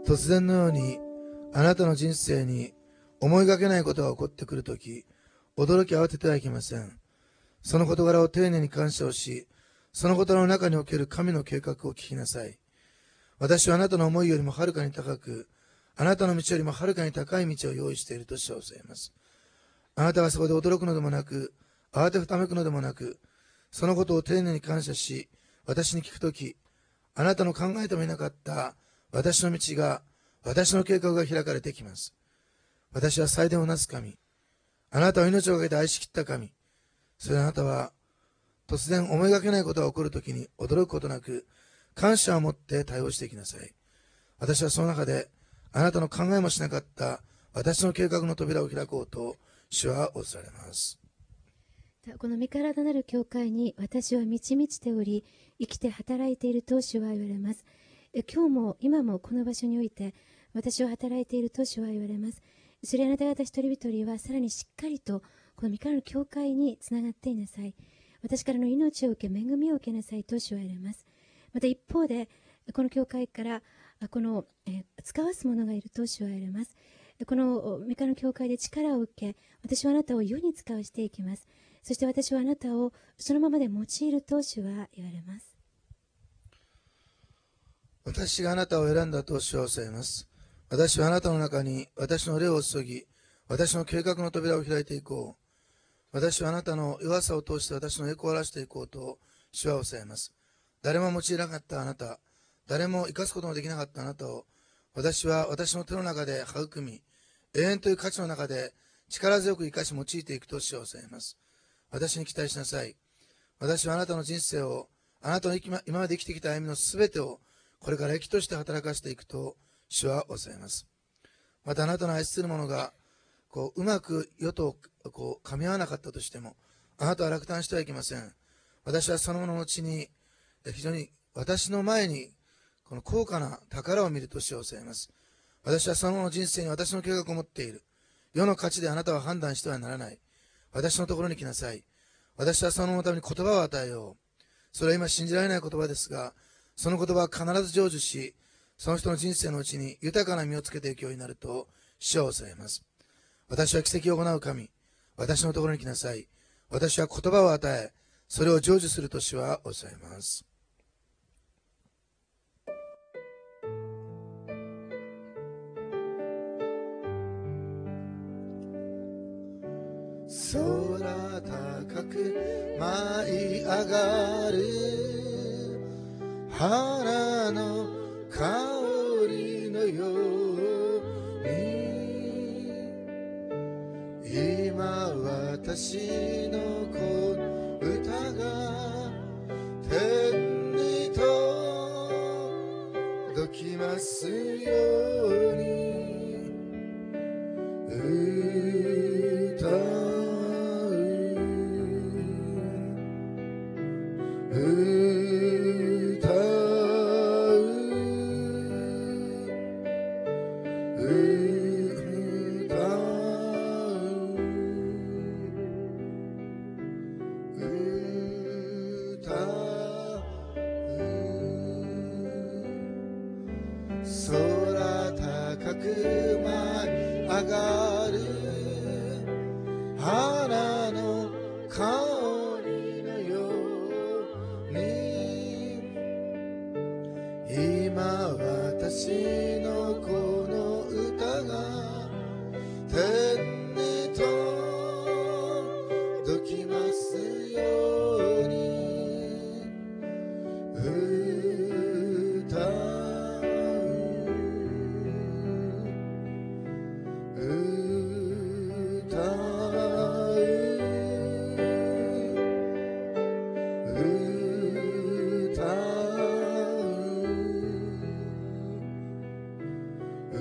突然のようにあなたの人生に思いがけないことが起こってくるとき、驚き慌ててはいけません。その事柄を丁寧に感謝をし、その事の中における神の計画を聞きなさい。私はあなたの思いよりもはるかに高く、あなたの道よりもはるかに高い道を用意していると主はおっしゃいます。あなたがそこで驚くのでもなく、慌てふためくのでもなく、そのことを丁寧に感謝し、私に聞くとき、あなたの考えてもいなかった私の道が、私の計画が開かれてきます。私は祭殿をなす神。あなたを命をかけて愛しきった神。それであなたは、突然思いがけないことが起こるときに驚くことなく、感謝を持って対応していきなさい。私はその中で、あなたの考えもしなかった私の計画の扉を開こうと、主は仰せられます。 この身からなる教会に私は満ち満ちており、生きて働いていると主は言われます。今日も今もこの場所において私は働いていると主は言われます。それあなた方一人一人はさらにしっかりとこの身からの教会につながっていなさい。私からの命を受け恵みを受けなさいと主は言われます。また一方でこの教会からこの、使わす者がいると主は言われます。この身からの教会で力を受け、私はあなたを世に使わしていきます。そして私はあなたをそのままで用いると主は言われます。 私があなたを選んだと主はおっしゃいます。私はあなたの中に私の霊を注ぎ、私の計画の扉を開いていこう。私はあなたの弱さを通して私の栄光を表していこうと主はおっしゃいます。誰も用いなかったあなた、誰も生かすことのできなかったあなたを、私は私の手の中で育み、永遠という価値の中で力強く生かし用いていくと主はおっしゃいます。私に期待しなさい。私はあなたの人生を、あなたの今まで生きてきた歩みのすべてを、これから益として働かせていくと主はおっしゃいます。またあなたの愛する者がうまく世と噛み合わなかったとしても、あなたは落胆してはいけません。私はその者のうちに非常に私の前にこの高価な宝を見ると主はおっしゃいます。私はその者の人生に私の計画を持っている。世の価値であなたは判断してはならない。私のところに来なさい。私はその者のために言葉を与えよう。それは今信じられない言葉ですが、その言葉は必ず成就し、その人の人生のうちに豊かな実をつけていくようになると主はおっしゃいます。私は奇跡を行う神。私のところに来なさい。私は言葉を与え、それを成就すると主はおっしゃいます。空高く舞い上がる花の香りのように、今私のこの歌が天に届きますように、歌空高く舞い上がる花の香りのように、今私のこの歌が天に届きますように、歌歌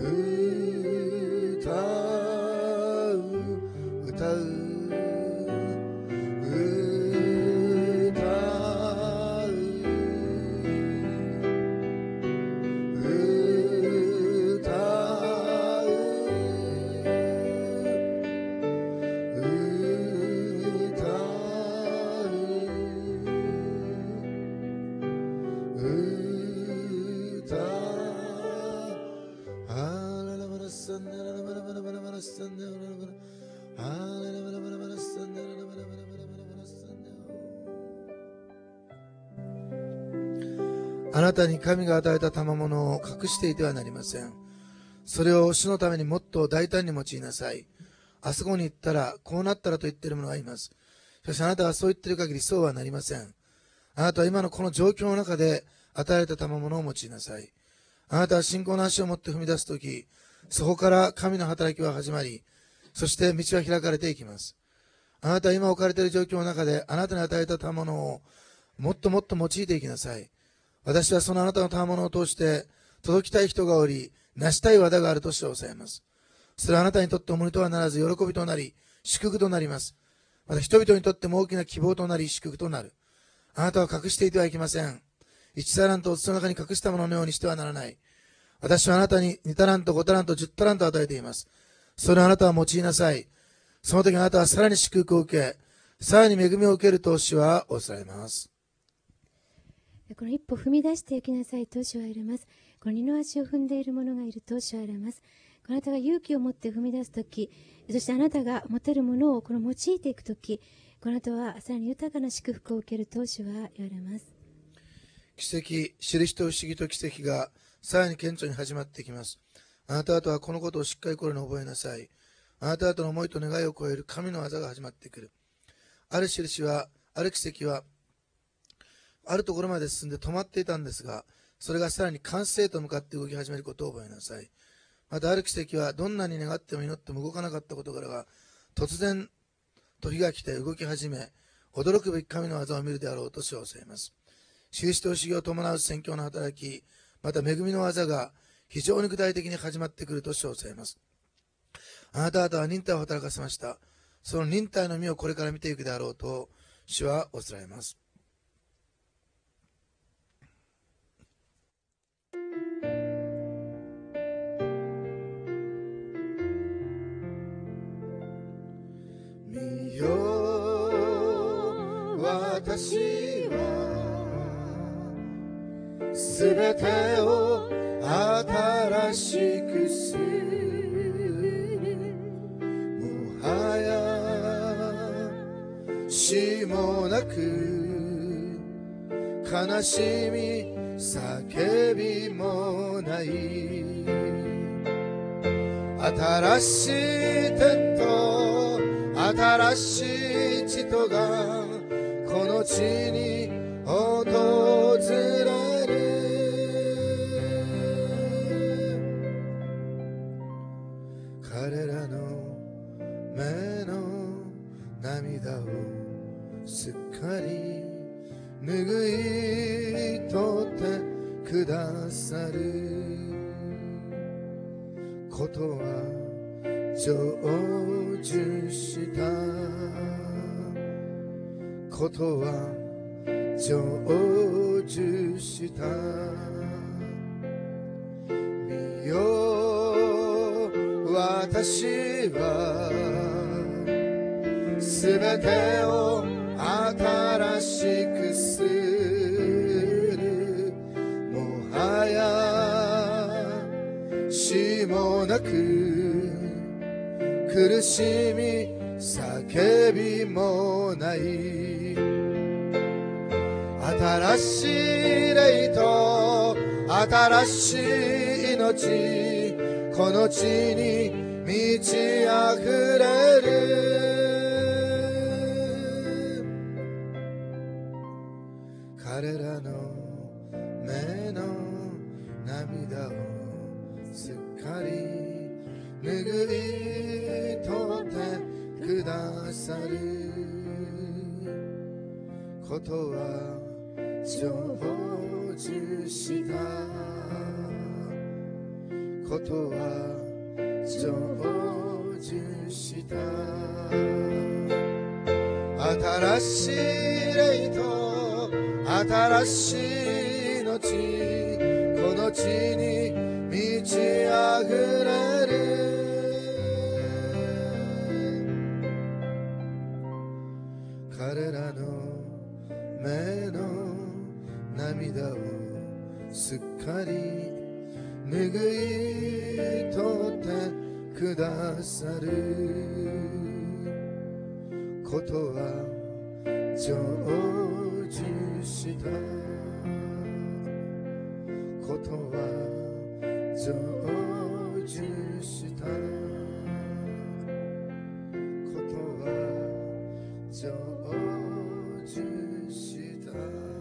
あなたに神が与えた賜物を隠していてはなりません。それを主のためにもっと大胆に用いなさい。あそこに行ったら、こうなったらと言っている者がいます。しかしあなたはそう言っている限りそうはなりません。あなたは今のこの状況の中で与えられた賜物を用いなさい。あなたは信仰の足を持って踏み出すとき、そこから神の働きは始まり、そして道は開かれていきます。あなたは今置かれている状況の中であなたに与えた賜物をもっともっと用いていきなさい。私はそのあなたの賜物を通して届きたい人がおり、成したい技があるとして抑えます。それはあなたにとって重荷とはならず喜びとなり、祝福となります。また人々にとっても大きな希望となり、祝福となる。あなたは隠していてはいけません。1タラントを筒の中に隠したもののようにしてはならない。私はあなたに2タラント、5タラント、10タラントを与えています。それをあなたは用いなさい。その時あなたはさらに祝福を受け、さらに恵みを受けると主はおっしゃいます。 この一歩踏み出していきなさいと主は言われます。この二の足を踏んでいる者がいると主は言われます。あなたが勇気を持って踏み出すとき、そしてあなたが持てるものをこの用いていくとき、この後はさらに豊かな祝福を受けると主は言われます。 奇跡、印と不思議と奇跡がさらに顕著に始まってきます。あなた方はこのことをしっかり心に覚えなさい。あなた方の思いと願いを超える神の技が始まってくる。ある印は、ある奇跡は、あるところまで進んで止まっていたんですが、それがさらに完成へと向かって動き始めることを覚えなさい。またある奇跡は、どんなに願っても祈っても動かなかったことからが、突然、時が来て動き始め、驚くべき神の技を見るであろうと主は教えます。印と不思議を伴う宣教の働き、また恵みの技が非常に具体的に始まってくると主は教えます。あなた方は忍耐を働かせました。その忍耐の実をこれから見ていくであろうと主はおっしゃいます。見よ私はすべてを新しくする。もはや死もなく悲しみ叫びもない。新しい天と新しい地とがこの地に訪れる。彼らの目の涙をすっかり拭い取ってくださることは成就したことは成就した。見よ私はすべてを新しくする。もはや死もなく苦しみ叫びもない。新しい霊と新しい命この地に満ち溢れる。彼らの目の涙をすっかり拭い取ってくださることは成就したことは成就した。新しい霊と新しい命この地に満ち溢れる。彼らの目の涙をすっかり拭い取ってくださることは成就したことは成就したことは成就した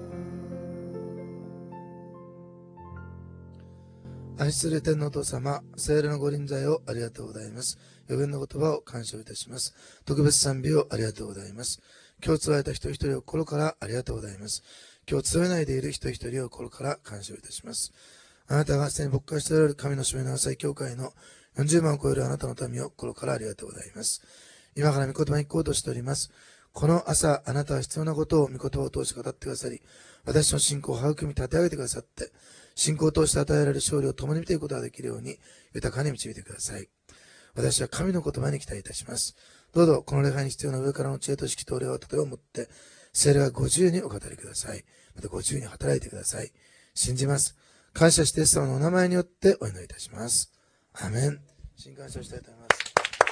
愛する天のお父様、聖霊のご臨在をありがとうございます。予言の言葉を感謝いたします。特別賛美をありがとうございます。今日伝えた人一人を心からありがとうございます。今日伝えないでいる人一人を心から感謝いたします。あなたがすでに牧会しておられる神の使命の浅い教会の40万を超えるあなたの民を心からありがとうございます。今から御言葉に行こうとしております。この朝、あなたは必要なことを御言葉を通して語ってくださり、私の信仰を育み立て上げてくださって、信仰を通して与えられる勝利を共に見ていくことができるように、豊かに導いてください。私は神の言葉に期待いたします。どうぞ、この礼拝に必要な上からの知恵と指揮と霊をとてを持って、聖霊がご自由にお語りください。またご自由に働いてください。信じます。感謝してイエス様のお名前によってお祈りいたします。アーメン。新感謝をしたいと思います。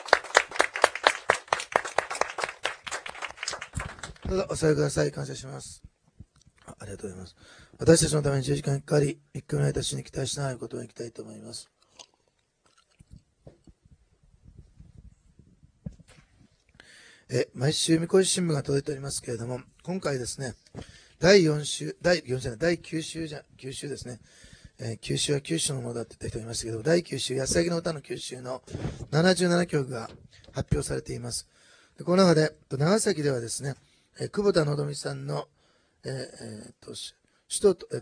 どうぞお座りください。感謝します。ありがとうございます。私たちのために10時間かかり、3日目の間主に期待しながらことをいきたいと思います。毎週、みこし新聞が届いておりますけれども、今回ですね、第9週ですね。9週は9週のものだって言った人がいましたけど、第9週、安らぎの歌の9週の77曲が発表されています。でこの中で、長崎ではですね、久保田のどみさんの、首都と、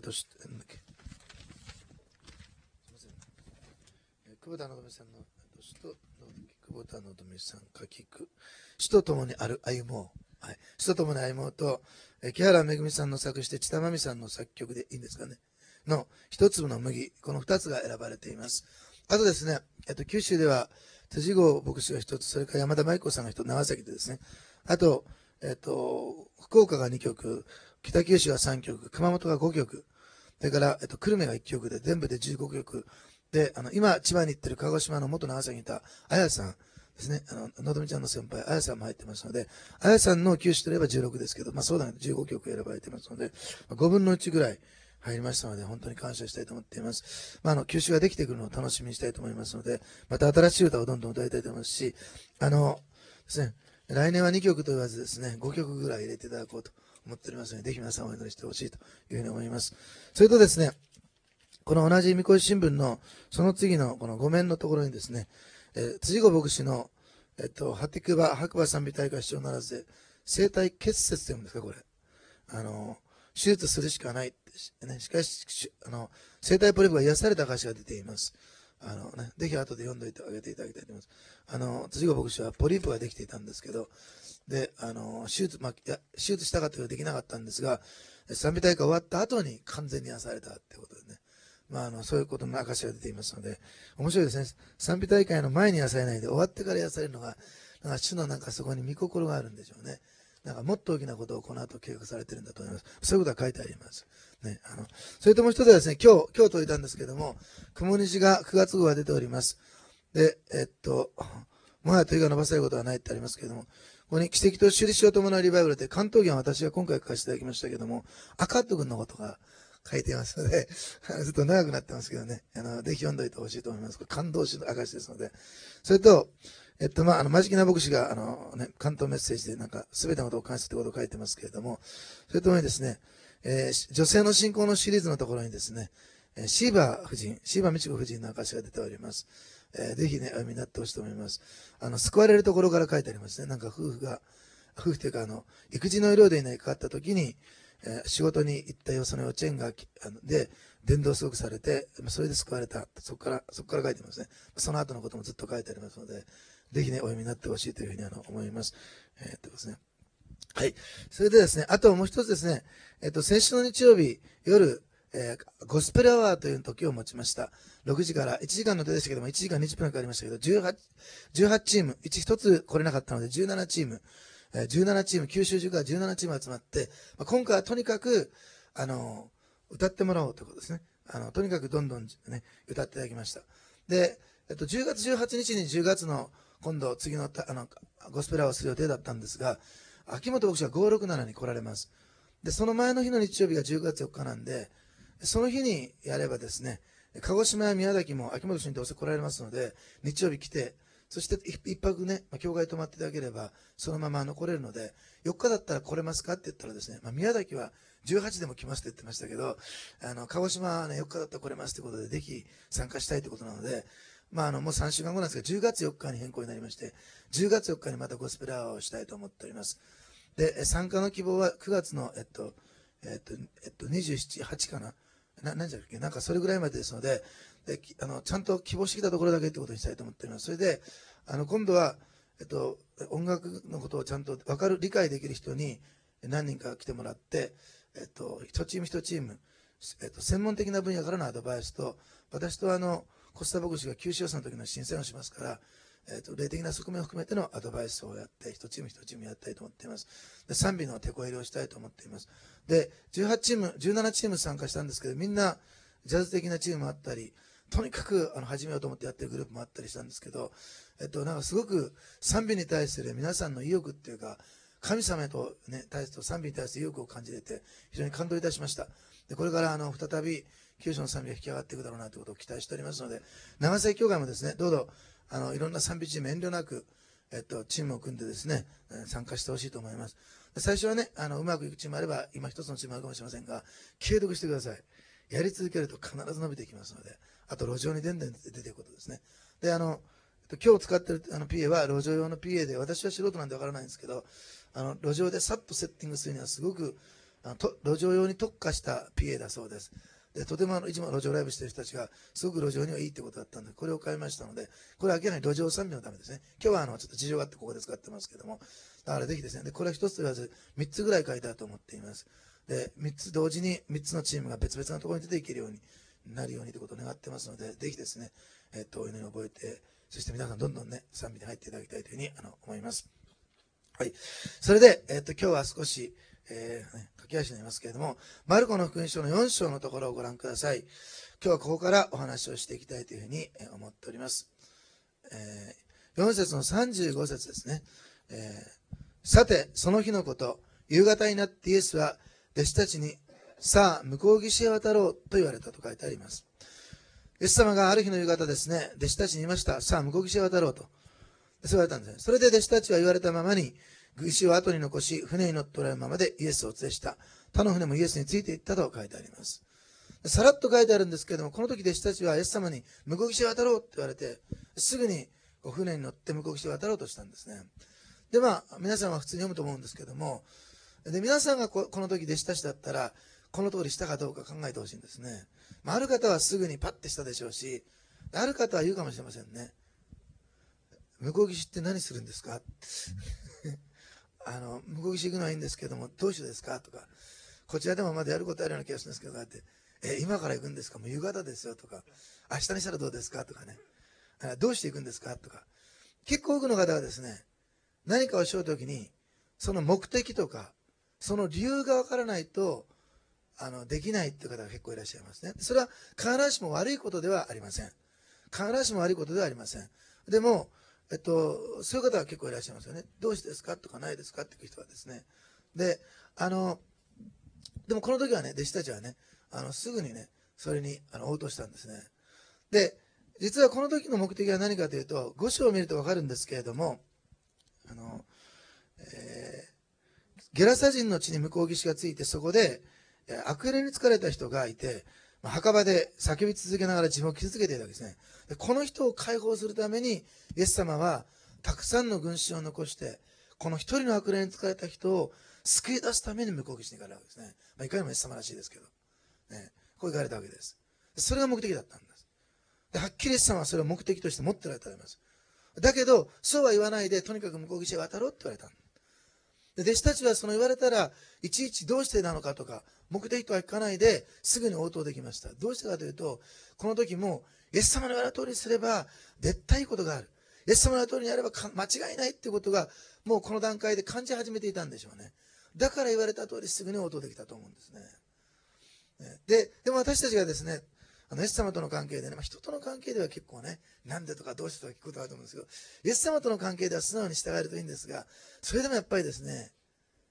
久保田のどみさんの、久保田のどみさん書き句、首都ともに歩もう。はい。首都ともに歩もうと、木原めぐみさんの作して、千田真美さんの作曲でいいんですかね。の、一粒の麦、この二つが選ばれています。あとですね、九州では、辻郷牧師が一つ、それから山田舞子さんが一つ、長崎でですね。あと、福岡が2曲、北九州が3曲、熊本が5曲、それから、久留米が1曲で、全部で15曲。で、今、千葉に行ってる鹿児島の元長崎にいた、あやさんですね。のどみちゃんの先輩、あやさんも入ってますので、あやさんの九州といえば16ですけど、まあそうだね、15曲選ばれてますので、5分の1ぐらい入りましたので、本当に感謝したいと思っています。まあ、九州ができてくるのを楽しみにしたいと思いますので、また新しい歌をどんどん歌いたいと思いますし、ですね、来年は2曲と言わずですね、5曲ぐらい入れていただこうと思っておりますので、ぜひ皆さんお祈りしてほしいというふうに思います。それとですね、この同じみこし新聞のその次のこの5面のところにですね、辻子牧師の、白馬賛美大会視聴ならずで、生体結節というんですか、これ。手術するしかないって、ね。しかし、生体ポリープが癒された歌詞が出ています。ぜひ後で読んであげていただきたいと思います。辻子牧師はポリープができていたんですけど、で、手術したかったけどできなかったんですが、賛美大会終わった後に完全に癒されたってことでね。そういうことの証が出ていますので、面白いですね。賛美大会の前に癒されないで、終わってから癒されるのが、主のそこに見心があるんでしょうね。もっと大きなことをこの後計画されてるんだと思います。そういうことが書いてあります。ね、それともう一つはですね、今日届いたんですけども、雲西が9月号が出ております。で、もはや手が伸ばせることはないってありますけども、ここに奇跡と印を伴うリバイバルで、関東圏は私が今回書かせていただきましたけども、赤戸君のことが書いていますので、ずっと長くなってますけどね、ぜひ読んどいてほしいと思います。これ感動しの証ですので。それと、マジキナ牧師が、関東メッセージですべてのことを感謝ということを書いてますけれども、それともにですね、女性の信仰のシリーズのところにですね、シーバ美智子夫人の証が出ております。ぜひね、お読みになってほしいと思います。救われるところから書いてありますね。夫婦というか、育児の医療でかかった時に、仕事に行ったよ、その幼稚園が、で、伝道すごくされて、それで救われた。そこから書いてますね。その後のこともずっと書いてありますので、ぜひね、お読みになってほしいというふうに思います。ですね。はい。それでですね、あともう一つですね、先週の日曜日、夜、ゴスペルアワーという時を持ちました。6時から1時間の手でしたけども、1時間20分かかりましたけど、18チーム、1つ来れなかったので17チーム、九州中から17チーム集まって、今回はとにかく、歌ってもらおうということですね。とにかくどんどんね、歌っていただきました。で、10月18日に10月の今度次のゴスペラをする予定だったんですが、秋元牧師が567に来られます。で、その前の日の日曜日が10月4日なんで、 その日にやればですね、鹿児島や宮崎も秋元氏にどうせ来られますので、日曜日来て、そして一泊ね、教会泊まっていただければ、そのまま残れるので、4日だったら来れますかって言ったらですね、宮崎は18でも来ますって言ってましたけど、鹿児島はね、4日だったら来れますということで、ぜひ参加したいということなので、もう3週間後なんですが、10月4日に変更になりまして、10月4日にまたゴスペルアワーをしたいと思っております。で、参加の希望は9月の、27、8かな。何じゃっけ、なんかそれぐらいまでですので、ちゃんと希望してきたところだけってことにしたいと思っております。それで、今度は、音楽のことをちゃんと理解できる人に何人か来てもらって、一チーム一チーム、専門的な分野からのアドバイスと、私とコスタ牧師が九州予選の時の審査をしますから、霊的な側面を含めてのアドバイスをやって、一チーム一チームやりたいと思っています。で、賛美の手こ入れをしたいと思っています。で、18チーム、17チーム参加したんですけど、みんなジャズ的なチームもあったり、とにかく始めようと思ってやってるグループもあったりしたんですけど、なんかすごく賛美に対する皆さんの意欲っていうか、神様とね、賛美に対する意欲を感じれて、非常に感動いたしました。で、これから再び、九州の賛美が引き上がっていくだろうなということを期待しておりますので、長崎教会もですね、どうぞ、いろんな賛美チーム遠慮なく、チームを組んでですね、参加してほしいと思います。最初はね、うまくいくチームあれば、今一つのチームあるかもしれませんが、継続してください。やり続けると必ず伸びていきますので、あと路上に出ていくことですね。で、今日使ってるPA は路上用の PA で、私は素人なんでわからないんですけど、路上でさっとセッティングするにはすごく、路上用に特化した PA だそうです。で、とてもいつも路上ライブしている人たちが、すごく路上にはいいってことだったんで、これを買いましたので、これは明らかに路上賛美のためですね。今日はちょっと事情があってここで使ってますけども、だからぜひですね、で、これは一つと言わず、3つぐらい書いてあると思っています。で、3つ同時に3つのチームが別々のところに出ていけるようになるようにということを願ってますので、ぜひですね、お祈りを覚えて、そして皆さんどんどんね、賛美に入っていただきたいというふうに思います。はい。それで、今日は少し、駆け足になりますけれども、マルコの福音書の4章のところをご覧ください。今日はここからお話をしていきたいというふうに思っております。4節の35節ですね。さて、その日のこと、夕方になってイエスは弟子たちに、さあ、向こう岸へ渡ろうと言われたと書いてあります。イエス様がある日の夕方ですね、弟子たちに言いました。さあ、向こう岸へ渡ろうと。そう言われたんですね。それで弟子たちは言われたままに、石を後に残し、船に乗っておられるままでイエスを連れした。他の船もイエスについていったと書いてあります。さらっと書いてあるんですけれども、この時弟子たちはイエス様に向こう岸へ渡ろうって言われて、すぐに船に乗って向こう岸へ渡ろうとしたんですね。で、皆さんは普通に読むと思うんですけども、で、皆さんがこの時弟子たちだったら、この通りしたかどうか考えてほしいんですね。ある方はすぐにパッてしたでしょうし、ある方は言うかもしれませんね。向こう岸って何するんですか向こう岸行くのはいいんですけども、どうしてですかとか、こちらでもまだやることあるような気がするんですけど、って、今から行くんですか、もう夕方ですよとか、明日にしたらどうですかとかね、どうして行くんですかとか、結構多くの方はですね、何かをしようときに、その目的とか、その理由がわからないと、できないっていう方が結構いらっしゃいますね。それは必ずしも悪いことではありません。必ずしも悪いことではありません。でも、そういう方は結構いらっしゃいますよね。どうしてですかとかないですかっていう人はですね。で、でもこの時はね、弟子たちはね、すぐにね、それに応答したんですね。で、実はこの時の目的は何かというと、5章を見るとわかるんですけれども、ゲラサ人の地に向こう岸がついて、そこで悪霊に疲れた人がいて、墓場で叫び続けながら自分を傷つけていたわけですね。でこの人を解放するために、イエス様はたくさんの群衆を残して、この一人の悪霊に疲れた人を救い出すために向こう岸に行かれたわけですね。いかにもイエス様らしいですけど、ね、こう行かれたわけです。それが目的だったんです。ではっきりイエス様はそれを目的として持っておられたと思います。だけど、そうは言わないで、とにかく向こう岸へ渡ろうって言われたんです。で弟子たちはその言われたら、いちいちどうしてなのかとか、目的とは聞かないで、すぐに応答できました。どうしてかというと、この時も、イエス様の言われた通りにすれば、絶対いいことがある。イエス様の言われた通りにやれば間違いないっていうことが、もうこの段階で感じ始めていたんでしょうね。だから言われた通りすぐに応答できたと思うんですね。でも私たちがですね、イエス様との関係でね、人との関係では結構ね、なんでとかどうしてとか聞くことがあると思うんですけど、イエス様との関係では素直に従えるといいんですが、それでもやっぱりですね、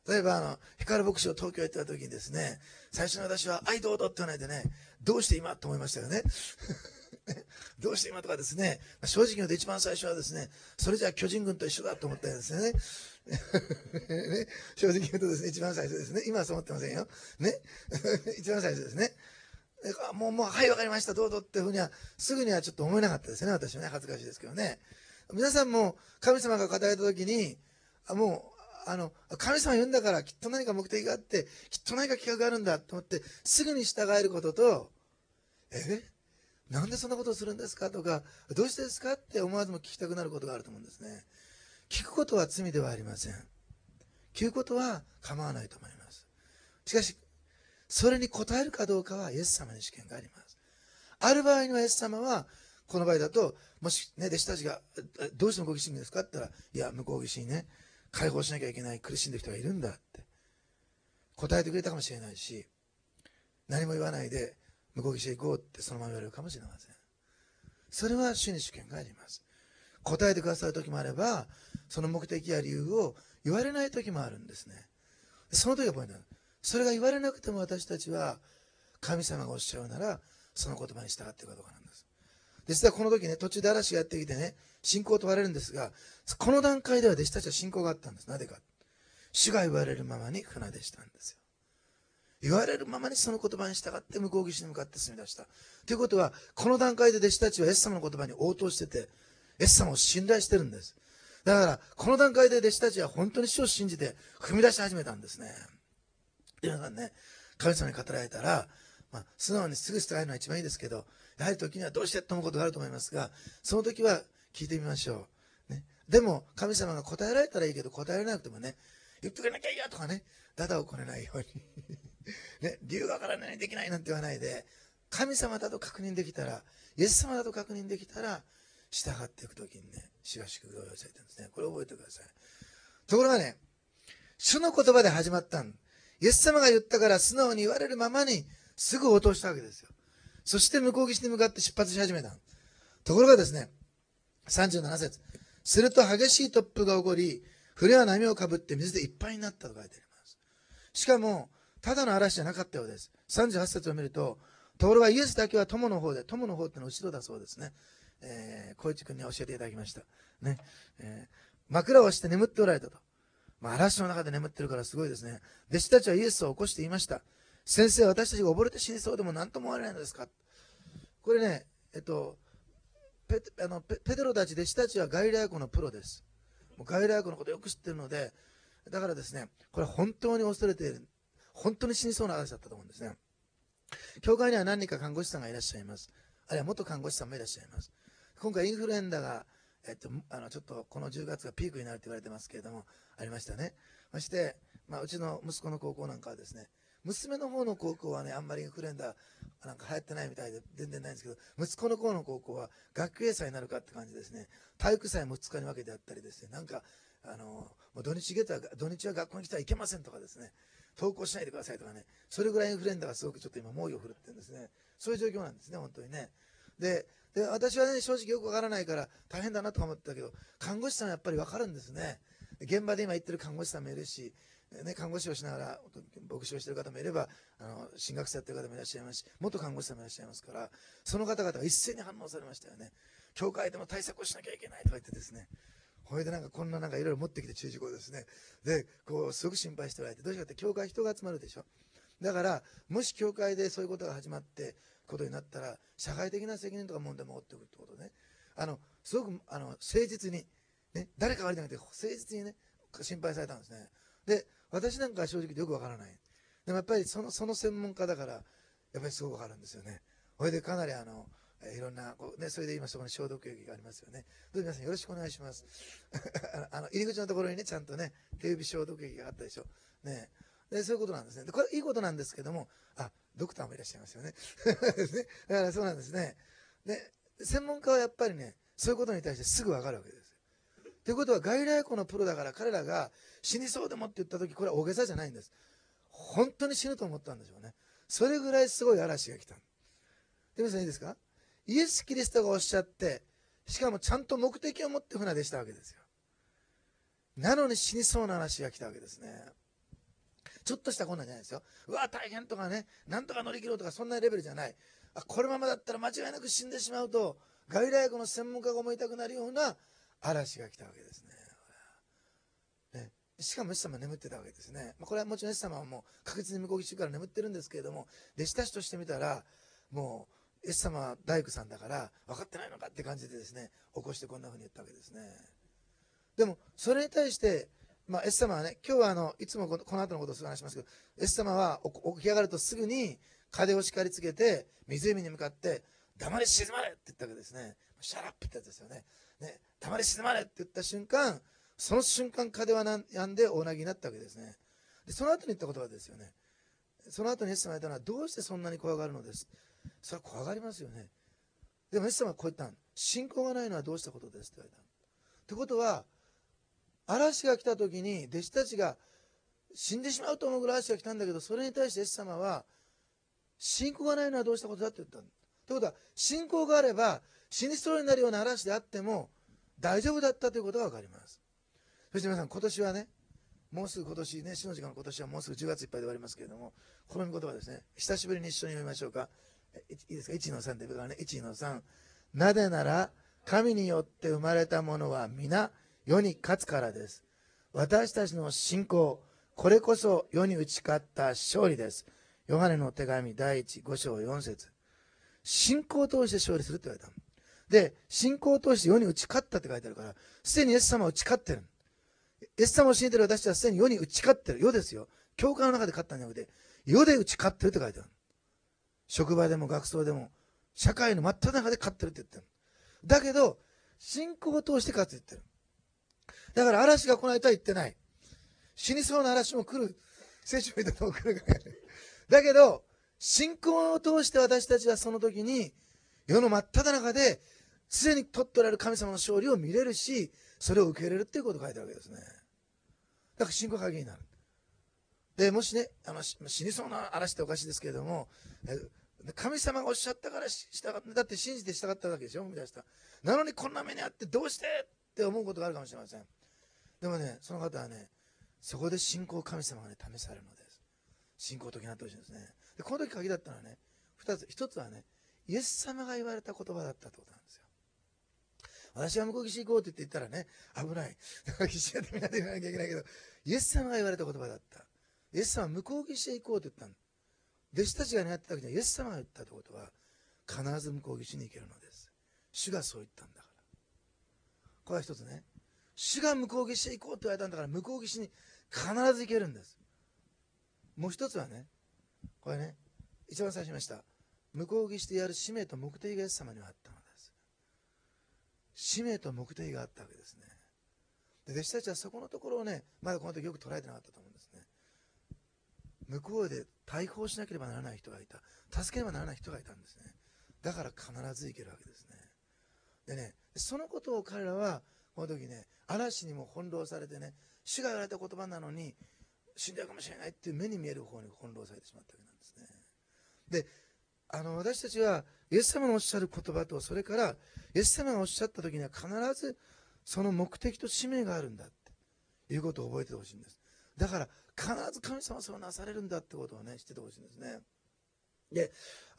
例えば光牧師を東京へ行った時にですね、最初の私は「はいどうぞ」って言わないでね、どうして今と思いましたよね。どうして今とかですね、正直言うと一番最初はですね、それじゃあ巨人軍と一緒だと思ったんですよね。ね、正直言うとですね、一番最初ですね。今はそう思ってませんよ。ね。一番最初ですね。もう、はい、わかりました、どうぞっていうふうには、すぐにはちょっと思えなかったですね、私はね、恥ずかしいですけどね。皆さんも神様が語られた時に、もう、神様言うんだから、きっと何か目的があって、きっと何か企画があるんだと思って、すぐに従えることと、なんでそんなことをするんですかとか、どうしてですかって思わずも聞きたくなることがあると思うんですね。聞くことは罪ではありません。聞くことは構わないと思います。しかし、それに応えるかどうかはイエス様に試験があります。ある場合にはイエス様は、この場合だと、もしね、弟子たちが、どうして向こう岸にですかって言ったら、いや、向こう岸にね、解放しなきゃいけない苦しんでる人がいるんだって答えてくれたかもしれないし、何も言わないで、向こう岸へ行こうってそのまま言われるかもしれません。それは主に主権があります。答えてくださる時もあれば、その目的や理由を言われない時もあるんですね。その時がポイントなんです。それが言われなくても私たちは神様がおっしゃるならその言葉に従っていくかどうかなんです。実はこの時ね、途中で嵐がやってきてね、信仰を問われるんですが、この段階では弟子たちは信仰があったんです。なぜか。主が言われるままに船出したんですよ。言われるままにその言葉に従って向こう岸に向かって進み出した。ということは、この段階で弟子たちはイエス様の言葉に応答してて、イエス様を信頼してるんです。だから、この段階で弟子たちは本当に主を信じて踏み出し始めたんですね。皆さんね、神様に語られたら、素直にすぐ従えるのは一番いいですけど、やはり時にはどうしてと思うことがあると思いますが、その時は聞いてみましょう。ね、でも、神様が答えられたらいいけど、答えられなくてもね、言ってくれなきゃいいやとかね、ダダをこねないように。ね、理由がわからない、できないなんて言わないで、神様だと確認できたら、イエス様だと確認できたら、従っていくときにね、主が祝福を寄せてるんですね。これを覚えてください。ところがね、主の言葉で始まったん。イエス様が言ったから素直に言われるままにすぐ応答したわけですよ。そして向こう岸に向かって出発し始めた。ところがですね、37節。すると激しい突風が起こり、船は波をかぶって水でいっぱいになったと書いてあります。しかも、ただの嵐じゃなかったようです。38節を見ると、ところがイエスだけは友の方で、友の方ってのは後ろだそうですね。小市君に教えていただきました。ね。枕をして眠っておられたと。嵐の中で眠ってるからすごいですね。弟子たちはイエスを起こして言いました。先生、私たちが溺れて死にそうでも何とも思われないのですか。これね、ペテロたち、弟子たちはガリラヤ湖のプロです。もうガリラヤ湖のことをよく知ってるので、だからですね、これ本当に恐れている、本当に死にそうな嵐だったと思うんですね。教会には何人か看護師さんがいらっしゃいます。あるいは元看護師さんもいらっしゃいます。今回インフルエンザが、ちょっとこの10月がピークになると言われてますけれども、ありましたね。そして、うちの息子の高校なんかはですね、娘の方の高校はね、あんまりインフルエンザなんか流行ってないみたいで全然ないんですけど、息子の方の高校は学級閉鎖になるかって感じですね。体育祭も2日に分けてあったりですね、なんか、もう土日は学校に来てはいけませんとかですね、登校しないでくださいとかね、それぐらいインフルエンザがすごくちょっと今猛威を振るってるんですね。そういう状況なんですね、本当にね。で、私はね、正直よくわからないから大変だなとか思ってたけど、看護師さんはやっぱりわかるんですね。現場で今言ってる看護師さんもいるし、ね、看護師をしながら牧師をしている方もいれば、進学生やってる方もいらっしゃいますし、元看護師さんもいらっしゃいますから、その方々が一斉に反応されましたよね。教会でも対策をしなきゃいけないとか言ってですね、これでなんかこんななんかいろいろ持ってきて注意事項ですね。で、すごく心配しておられて、どうしてかって教会人が集まるでしょ。だから、もし教会でそういうことが始まってことになったら、社会的な責任とか問題も起ってくるってことね。すごく誠実に、ね、誰か悪いじゃなくて誠実にね、心配されたんですね。で、私なんかは正直よくわからない。でもやっぱりその専門家だから、やっぱりすごくわかるんですよね。それでかなりいろんなそれで今そこに消毒液がありますよね。どうぞ皆さんよろしくお願いします。入り口のところにね、ちゃんとね、手指消毒液があったでしょ。ね。で、そういうことなんですね。で、これいいことなんですけども、ドクターもいらっしゃいますよね。だからそうなんですね。で、専門家はやっぱりね、そういうことに対してすぐわかるわけです。ということは、外来湖のプロだから彼らが死にそうでもって言ったとき、これは大げさじゃないんです。本当に死ぬと思ったんでしょうね。それぐらいすごい嵐が来た。で、皆さんいいですか？イエス・キリストがおっしゃって、しかもちゃんと目的を持って船出したわけですよ。なのに死にそうな話が来たわけですね。 ちょっとした困難じゃないですよ。うわ、大変とかね、なんとか乗り切ろうとか、そんなレベルじゃない。このままだったら間違いなく死んでしまうと、ガリラヤ湖の専門家が思いたくなるような嵐が来たわけですね。しかもイエス様は眠ってたわけですね。これはもちろんイエス様はもう確実に向こう岸から眠ってるんですけれども、弟子たちとしてみたら、もうイエス様は大工さんだから分かってないのかって感じでですね、起こしてこんな風に言ったわけですね。でもそれに対して、イエス様はね、今日はいつもこの後のことを話しますけど、イエス様は起き上がるとすぐに風を叱りつけて湖に向かって黙れ静まれって言ったわけですね。シャラップってやつですよね。黙れ静まれって言った瞬間、その瞬間風は止んで大なぎになったわけですね。でその後に言った言葉ですよね。その後にイエス様が言ったのは、どうしてそんなに怖がるのです。それは怖がりますよね。でもイエス様はこう言ったの。信仰がないのはどうしたことですって言われたの。ってことは、嵐が来た時に弟子たちが死んでしまうと思うぐらい嵐が来たんだけど、それに対してイエス様は、信仰がないのはどうしたことだって言ったの。ということは、信仰があれば死にそうになるような嵐であっても大丈夫だったということが分かります。そして皆さん、今年はね、もうすぐ今年ね、死の時間の今年はもうすぐ10月いっぱいで終わりますけれども、この御言葉ですね、久しぶりに一緒に読みましょうか。いいですか、1の3で、からね、1の3。なぜなら、神によって生まれたものは皆世に勝つからです。私たちの信仰、これこそ世に打ち勝った勝利です。ヨハネの手紙第5章4節。信仰を通して勝利するって言われた。で、信仰を通して世に打ち勝ったって書いてあるから、すでにイエス様は打ち勝ってる。イエス様を信じている私たちはすでに世に打ち勝ってる。世ですよ。教会の中で勝ったんじゃなくて、世で打ち勝ってるって書いてある。職場でも学校でも、社会の真っ只中で勝ってるって言ってる。だけど、信仰を通して勝つって言ってる。だから嵐が来ないとは言ってない。死にそうな嵐も来る。聖書を見たら来るから。だけど、信仰を通して私たちはその時に、世の真っ只中で、すでに取っておられる神様の勝利を見れるし、それを受け入れるっていうことを書いてあるわけですね。だから信仰が鍵になる。で、もしね、死にそうな嵐っておかしいですけれども、神様がおっしゃったからだって信じて従ったわけでしょ、踏み出した。なのにこんな目にあってどうしてって思うことがあるかもしれません。でもね、その方はね、そこで信仰を神様がね、試されるのです。信仰的になってほしいんですね。で、この時鍵だったのはね、2つ。1つはね、イエス様が言われた言葉だったってことなんですよ。私は向こう岸行こうって言ったらね、危ない。だから岸やってみんなで言わなきゃいけないけど、イエス様が言われた言葉だった。イエス様は向こう岸へ行こうって言ったの。弟子たちが狙ってたわけじゃイエス様が言ったってことは、必ず向こう岸に行けるのです。主がそう言ったんだから。これは一つね。主が向こう岸へ行こうって言われたんだから、向こう岸に必ず行けるんです。もう一つはね、これね、一番最初に言いました。向こう岸でやる使命と目的がイエス様にはあったのです。使命と目的があったわけですね。で、弟子たちはそこのところをね、まだこの時よく捉えてなかったと思うんですね。向こうで対抗しなければならない人がいた。助けねばならない人がいたんですね。だから必ず行けるわけですね。でね、そのことを彼らは、この時ね、嵐にも翻弄されてね、主が言われた言葉なのに、死んじゃうかもしれないっていう目に見える方に翻弄されてしまったわけなんですね。で、私たちは、イエス様のおっしゃる言葉と、それから、イエス様がおっしゃった時には必ず、その目的と使命があるんだっていうことを覚えてほしいんです。だから、必ず神様はそうなされるんだってことをね、知っててほしいんですね。で、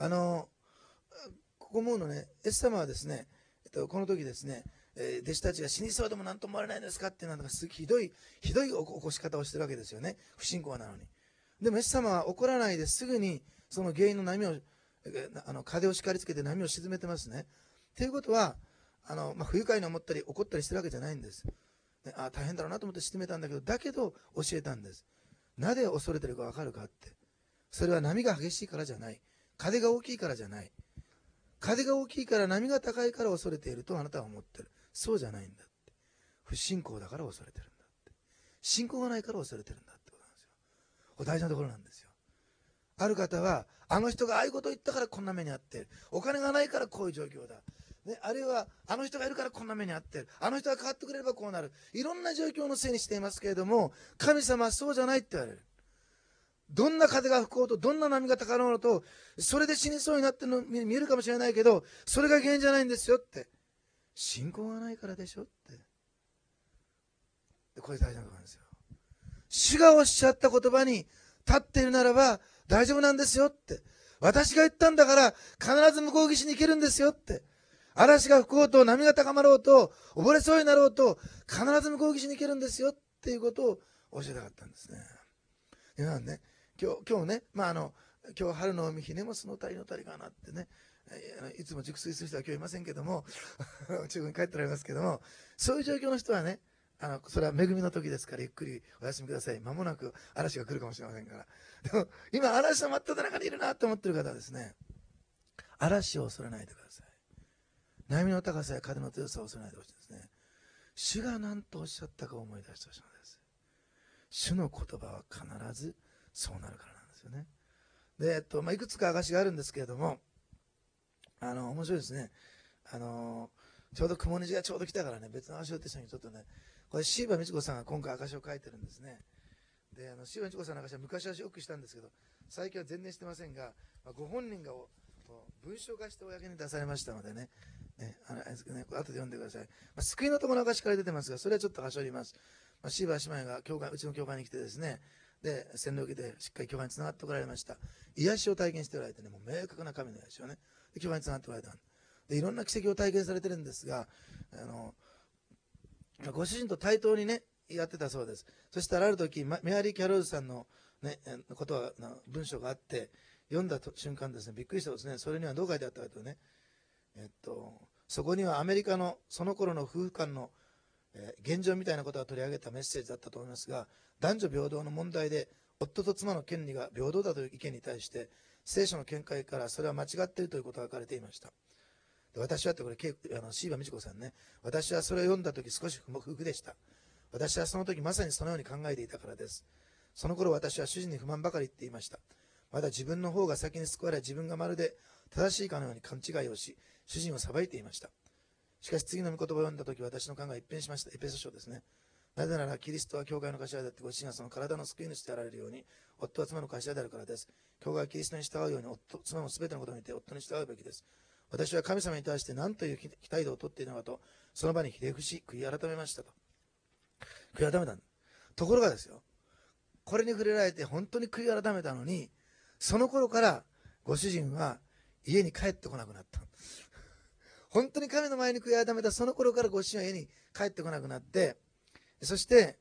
ここ思うのね、イエス様はですね、この時ですね、弟子たちが死にそうでも何とも思われないんですかっていうのがひどい起こし方をしてるわけですよね。不信仰なのに。でもイエス様は怒らないですぐにその原因の波を、風を叱りつけて波を沈めてますね。ということは、不愉快に思ったり怒ったりしてるわけじゃないんです。大変だろうなと思って沈めたんだけど、だけど教えたんです。なぜ恐れてるか分かるかって。それは波が激しいからじゃない。風が大きいからじゃない。風が大きいから波が高いから恐れているとあなたは思ってる。そうじゃないんだって。不信仰だから恐れてるんだって。信仰がないから恐れてるんだってことなんですよ。これ大事なところなんですよ。ある方は、あの人がああいうことを言ったからこんな目に遭ってる。お金がないからこういう状況だ。ね、あるいは、あの人がいるからこんな目に遭ってる。あの人が変わってくれればこうなる。いろんな状況のせいにしていますけれども、神様はそうじゃないって言われる。どんな風が吹こうと、どんな波が高まろうと、それで死にそうになってるの見えるかもしれないけど、それが原因じゃないんですよって。信仰がないからでしょって。でこれ大事なことなんですよ。主がおっしゃった言葉に立っているならば大丈夫なんですよって。私が言ったんだから必ず向こう岸に行けるんですよって。嵐が吹こうと波が高まろうと溺れそうになろうと必ず向こう岸に行けるんですよっていうことを教えたかったんですね。皆さんね、今日ね、今日春の海ひねもそのたりのたりかなってね、いつも熟睡する人は今日いませんけども中国に帰っておられますけども、そういう状況の人はね、それは恵みの時ですからゆっくりお休みください。間もなく嵐が来るかもしれませんから。でも今嵐の真っ只中にいるなと思ってる方はですね、嵐を恐れないでください。波の高さや風の強さを恐れないでほしいですね。主が何とおっしゃったかを思い出してほしいのです。主の言葉は必ずそうなるからなんですよね。で、いくつか証があるんですけれども、面白いですね。ちょうど雲虹がちょうど来たからね、別の証と一緒にちょっとね、これ椎葉美智子さんが今回証を書いてるんですね。で、椎葉美智子さんの証は昔はよくしたんですけど、最近は全然してませんが、ご本人が文章化して公に出されましたのでね、後で読んでください。救いの友の証から出てますが、それはちょっと端折ります。椎葉姉妹がうちの教会に来てですね、で、洗礼を受けてしっかり教会につながってこられました。癒しを体験しておられてね、もう明確な神の癒しをね、で教会につながっておられた。で、いろんな奇跡を体験されてるんですが、ご主人と対等にね、やってたそうです。そしたらある時、メアリー・キャロルズさんのね、文章があって、読んだ瞬間ですね、びっくりしたですね。それにはどう書いてあったかというとね、そこにはアメリカのその頃の夫婦間の、現状みたいなことが取り上げたメッセージだったと思いますが、男女平等の問題で夫と妻の権利が平等だという意見に対して聖書の見解からそれは間違っているということが書かれていました。で私はってこれ椎葉美智子さんね、私はそれを読んだ時少し不服でした。私はその時まさにそのように考えていたからです。その頃私は主人に不満ばかり言っていました。まだ自分の方が先に救われ、自分がまるで正しいかのように勘違いをし、主人を裁いていました。しかし次の御言葉を読んだとき、私の考えが一変しました。エペソ書ですね。なぜならキリストは教会の頭であって、ご自身がその体の救い主であられるように、夫は妻の頭であるからです。教会はキリストに従うように、妻もすべてのことにて夫に従うべきです。私は神様に対して何という態度をとっているのかと、その場にひれ伏し、悔い改めましたと。悔い改めた。ところがですよ、これに触れられて本当に悔い改めたのに、その頃からご主人は家に帰ってこなくなった。本当に神の前に悔い改めたその頃からご主人は家に帰ってこなくなって、そして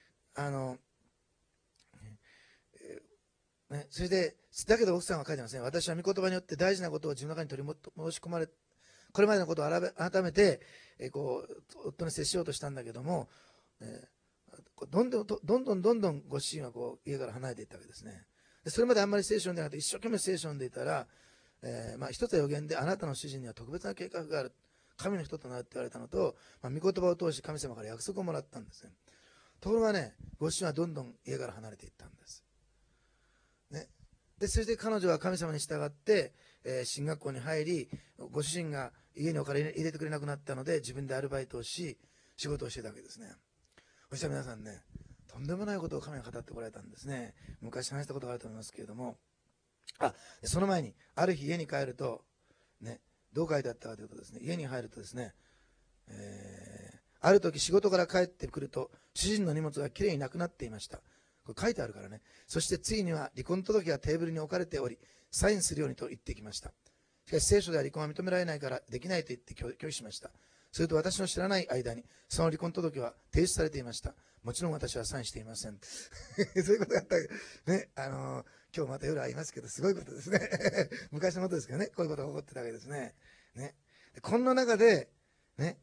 それでだけど奥さんは書いてますね。私は御言葉によって大事なことを自分の中に取り戻し込まれ、これまでのことを改めて、夫に接しようとしたんだけども、どんどんご主人は家から離れていったわけですね。でそれまであんまり聖書読んでなくて一生懸命聖書を読んでいたら、一つは予言であなたの主人には特別な計画がある、神の人となるって言われたのと、御言葉を通して神様から約束をもらったんですね。ところがね、ご主人はどんどん家から離れていったんです、ね。でそして彼女は神様に従って、進学校に入り、ご主人が家にお金入れてくれなくなったので自分でアルバイトをし仕事をしてたわけですね。そしたら皆さんね、とんでもないことを神が語ってこられたんですね。昔話したことがあると思いますけれども、その前にある日家に帰ると、ね、どう書いてあったかというとですね、家に入るとですね、ある時仕事から帰ってくると主人の荷物がきれいになくなっていました。これ書いてあるからね。そしてついには離婚届がテーブルに置かれており、サインするようにと言ってきました。しかし聖書では離婚は認められないからできないと言って拒否しました。すると私の知らない間にその離婚届は提出されていました。もちろん私はサインしていません。そういうことがあったね。今日また夜会いますけど、すごいことですね。昔のことですけどね、こういうことが起こってたわけですね。こんな中で、ね、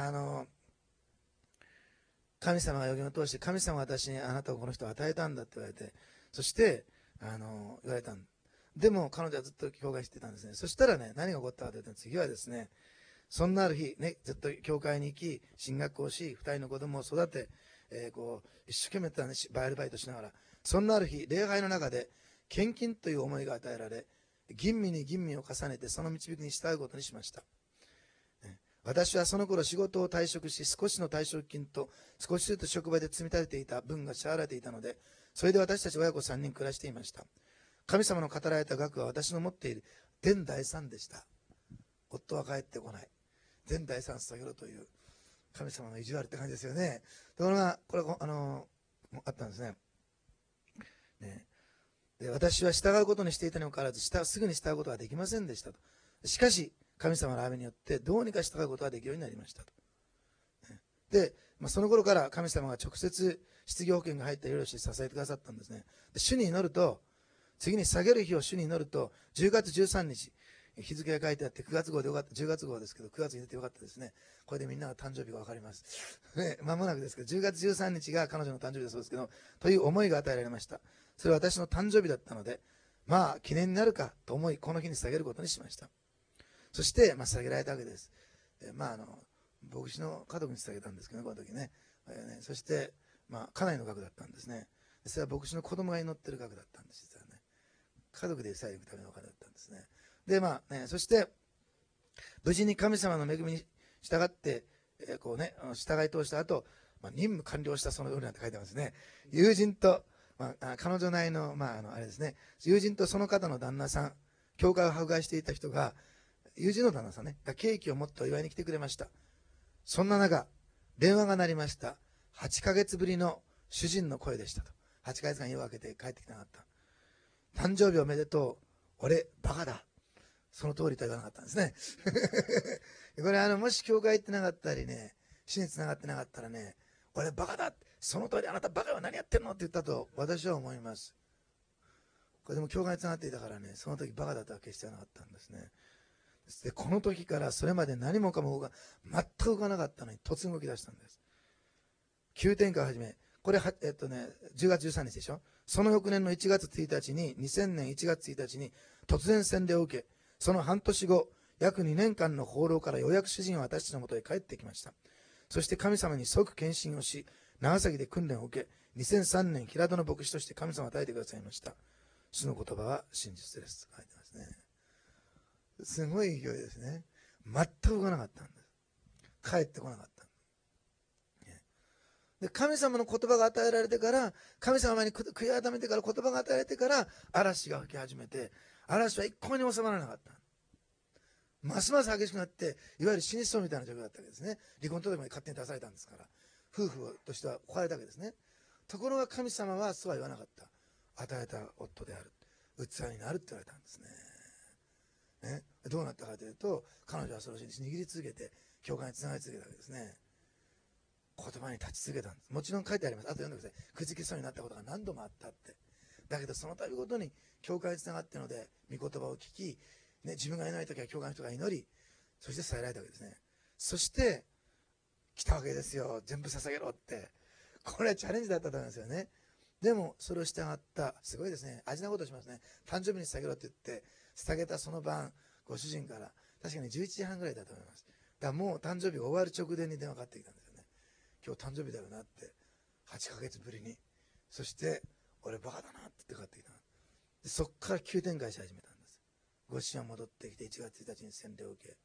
神様が予言を通して、神様が私にあなたをこの人を与えたんだって言われて、そして言われたんでも彼女はずっと教会してたんですね。そしたらね、何が起こったかというと、次はですね、そんなある日、ね、ずっと教会に行き、進学をし、2人の子供を育て、一生懸命やったね、アルバイトしながら、そんなある日、礼拝の中で、献金という思いが与えられ、吟味に吟味を重ねて、その導きに従うことにしました。私はその頃仕事を退職し、少しの退職金と少しずつ職場で積み立てていた分が支払われていたので、それで私たち親子3人暮らしていました。神様の語られた額は私の持っている全財産でした。夫は帰ってこない。全財産捧げろという神様の意地悪って感じですよね。ところが、これあったんですね。 私は従うことにしていたにもかかわらず、すぐに従うことができませんでしたと。しかし、神様の雨によってどうにか従うことができるようになりましたと。で、その頃から神様が直接失業保険が入ったように支えてくださったんですね。で、主に祈ると、次に下げる日を主に祈ると、10月13日、日付が書いてあって、9月号でよかった、10月号ですけど、9月に出てよかったですね。これでみんなが誕生日がわかります。ね、間もなくですけど、10月13日が彼女の誕生日だそうですけど、という思いが与えられました。それは私の誕生日だったので、記念になるかと思い、この日に下げることにしました。そして、下げられたわけです。牧師の家族に捧げたんですけどね、この時ね。そして、家内の額だったんですね。それは牧師の子供が祈ってる額だったんです、実はね。家族でさえ行くためのお金だったんですね。で、そして、無事に神様の恵みに従って、従い通した後、任務完了したその夜なんて書いてますね。友人と、彼女内の、あれですね、友人とその方の旦那さん、教会を迫害していた人が、友人の旦那さんね、がケーキを持ってお祝いに来てくれました。そんな中、電話が鳴りました。8ヶ月ぶりの主人の声でしたと。8ヶ月間夜を明けて帰ってきてなかった。誕生日おめでとう。俺、バカだ。その通りとは言わなかったんですね。これもし教会行ってなかったりね、死に繋がってなかったらね、俺バカだ。その通り、あなたバカは何やってんのって言ったと私は思います。これでも教会に繋がっていたからね、その時バカだとは決してなかったんですね。で、この時からそれまで何もかも全く動かなかったのに突然動き出したんです。急展開を始め、これ10月13日でしょ。その翌年の1月1日に、2000年1月1日に突然洗礼を受け、その半年後、約2年間の放浪からようやく主人は私たちのもとへ帰ってきました。そして神様に即献身をし、長崎で訓練を受け、2003年平戸の牧師として神様を与えてくださいました。主の言葉は真実です。書いてますね。すごい勢いですね。全く動かなかったんです。帰ってこなかった。で、神様の言葉が与えられてから、神様に悔い改めてから言葉が与えられてから、嵐が吹き始めて、嵐は一向に収まらなかった。ますます激しくなって、いわゆる死にそうみたいな状況だったわけですね。離婚届まで勝手に出されたんですから。夫婦としては置かれたわけですね。ところが神様はそうは言わなかった。与えた夫である。器になるって言われたんですね。どうなったかというと、彼女はそれを握り続けて、教会につながり続けたわけですね。言葉に立ち続けたんです。もちろん書いてあります。あと読んでください。くじけそうになったことが何度もあったって。だけどその度ごとに教会につながっているので、御言葉を聞き、自分がいないときは教会の人が祈り、そして伝えられたわけですね。そして、来たわけですよ。全部捧げろって。これはチャレンジだったと思いますよね。でも、それを従った、すごいですね。味なことしますね。誕生日に捧げろって言って、捧げたその晩、ご主人から、確かに11時半ぐらいだと思います。だからもう誕生日終わる直前に電話かかってきたんですよね。今日誕生日だよなって。8ヶ月ぶりに。そして、俺バカだなって言ってかかってきた。でそっから急展開し始めたんです。ご主人は戻ってきて、1月1日に洗礼を受け、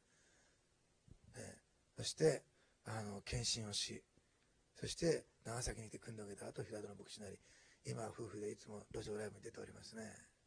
そして、献身をし、そして、長崎にいて訓練を受けた後、平戸の牧師なり、今は夫婦でいつも路上ライブに出ておりますね。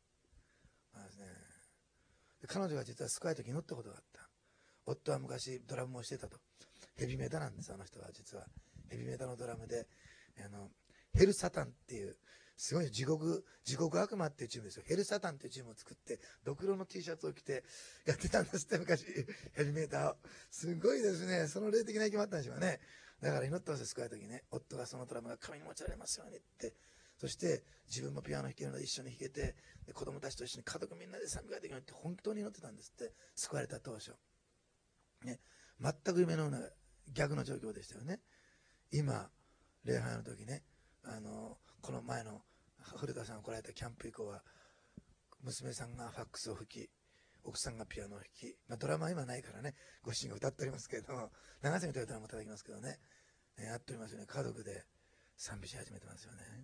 で彼女が実は救われた時祈ったことがあった。夫は昔ドラムをしてたと。ヘビメタなんです、あの人は実は。ヘビメタのドラムで、ヘルサタンっていう、すごい地獄悪魔っていうチームですよ。ヘルサタンっていうチームを作って、ドクロの T シャツを着てやってたんですって、昔。ヘビメーターを。すごいですね。その霊的な息もあったんでしょうね。だから祈ったんですよ、救われた時ね。夫がそのドラムが神に持ちられますようにって。そして、自分もピアノ弾けるので一緒に弾けて、で子供たちと一緒に家族みんなで賛美ができるようにって本当に祈ってたんですって。救われた当初。ね。全く夢のような逆の状況でしたよね。今、礼拝の時ね、この前の古田さんが来られたキャンプ以降は、娘さんがファックスを吹き、奥さんがピアノを弾き、ドラマは今ないからね、ご主人が歌っておりますけれども、長崎というドラマもいただきますけどね、やっておりますよね。家族で賛美し始めてますよね。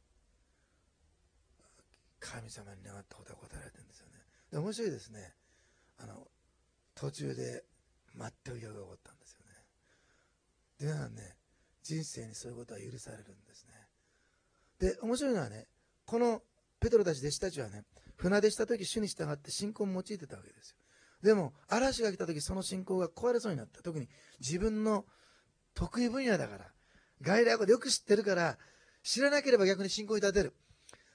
神様に願ったことは答えられてるんですよね。で、面白いですね。途中で全く逆が起こったんですよね。で、皆さんね、人生にそういうことは許されるんですね。で、面白いのはね、このペトロたち弟子たちはね、船出した時主に従って信仰を用いてたわけですよ。でも、嵐が来た時その信仰が壊れそうになった。特に自分の得意分野だから、外来語でよく知ってるから、知らなければ逆に信仰に立てる。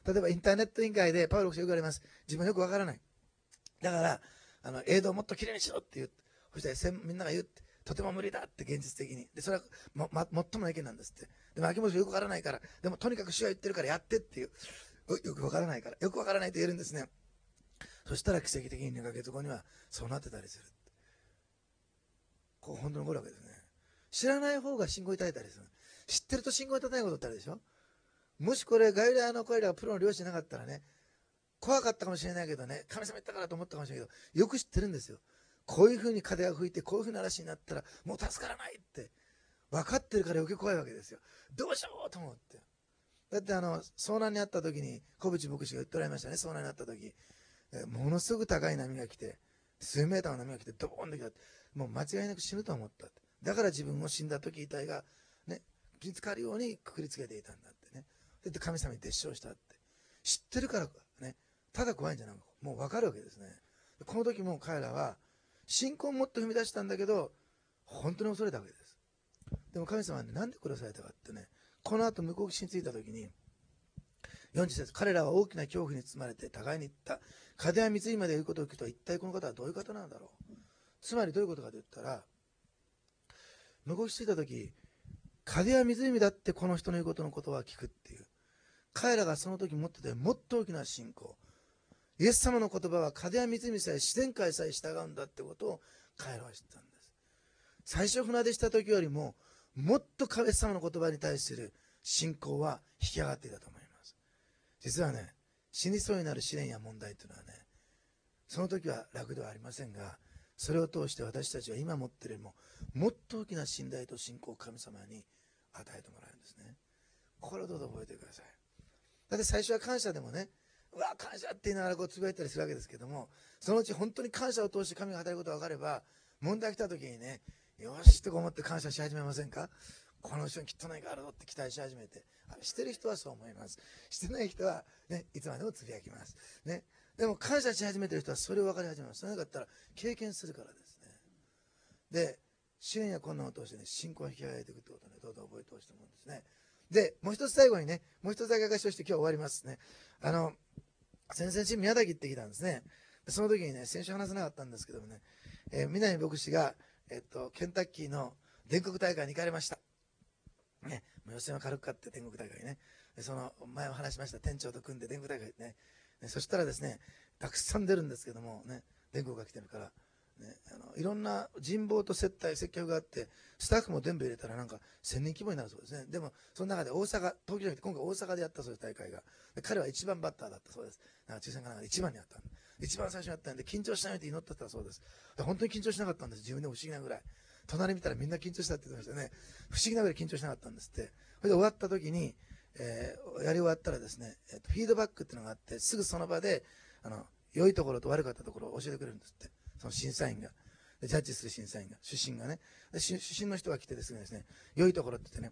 例えばインターネット委員会でパウロ牧師よく言われます。自分よくわからない。だから、映像をもっときれいにしろって言う。そしてみんなが言って、とても無理だって現実的に。で、それは最もの意見なんですって。でも秋元氏よくわからないから、でもとにかく主は言ってるからやってっていう。よくわからないから、よくわからないと言えるんですね。そしたら奇跡的に2ヶ月後にはそうなってたりする。こう本当に起こるわけですね。知らない方が信仰に耐えたりする。知ってると信仰に耐えないことってあるでしょ。もしこれガリラヤの彼らがプロの漁師じゃなかったらね、怖かったかもしれないけどね、神様言ったからと思ったかもしれないけど、よく知ってるんですよ。こういう風に風が吹いて、こういう風な嵐になったら、もう助からないって、分かってるから余計怖いわけですよ。どうしようと思って。だって遭難にあった時に、小渕牧師が言っておられましたね、遭難にあった時。ものすごく高い波が来て、数メーターの波が来て、ドボーンと来た。もう間違いなく死ぬと思った。だから自分も死んだ時遺体が、ね、見つかるようにくくりつけていたんだってね。で、神様に絶唱したって。知ってるからね、ただ怖いんじゃなく、もう分かるわけですね。この時も彼らは、信仰をもっと踏み出したんだけど、本当に恐れたわけです。でも神様はね、なんで殺されたかってね、この後向こう岸に着いた時に、40節、彼らは大きな恐怖に包まれて互いに言った。風や湖まで言うことを聞くと、一体この方はどういう方なんだろう。つまりどういうことかと言ったら、向こう岸に着いた時、風や湖だってこの人の言うことのことは聞くっていう。彼らがその時持っててもっと大きな信仰。イエス様の言葉は風や湖さえ自然界さえ従うんだってことを彼らは知ったんです。最初船出した時よりももっとイエス様の言葉に対する信仰は引き上がっていたと思います。実はね、死にそうになる試練や問題というのはね、その時は楽ではありませんが、それを通して私たちは今持っているよりももっと大きな信頼と信仰を神様に与えてもらえるんですね。これをどうぞ覚えてください。だって最初は感謝でもね、うわ感謝って言いながらこうつぶやいたりするわけですけども、そのうち本当に感謝を通して神が働くことが分かれば、問題が来た時にね、よしと思って感謝し始めませんか。この人にきっと何かあるぞって期待し始めて、してる人はそう思います。してない人は、ね、いつまでもつぶやきます、ね、でも感謝し始めてる人はそれを分かり始めます。それなかったら経験するからですね。で、試練や困難を通してね、信仰を引き上げていくということをね、どうぞ覚えてほしいと思うんですね。で、もう一つ最後にね、もう一つだけ証しとして今日終わりますね。先々週宮崎行ってきたんですね。その時にね、先週話せなかったんですけどもね、南牧師が、ケンタッキーの全国大会に行かれました。ね、予選は軽く勝って全国大会ね。その前も話しました店長と組んで全国大会ね。そしたらですね、たくさん出るんですけどもね、全国が来てるから、ね、いろんな人望と接客があって、スタッフも全部入れたらなんか1000人規模になるそうですね。でも、その中で東京じゃなくて今回大阪でやったそうです、大会が。で彼は一番バッターだったそうです。なんか抽選かなんかで一番にやったんで。一番最初にやったんで、緊張しないって祈ってたそうです。で本当に緊張しなかったんです。自分でも不思議なぐらい。隣見たらみんな緊張したって言ってましたね。不思議なぐらい緊張しなかったんですって。それで終わった時に、やり終わったらですね、フィードバックっていうのがあって、すぐその場で、良いところと悪かったところを教えてくれるんですって。その審査員が。でジャッジする審査員が、主審がね。主審の人が来てですね、良いところって言ってね、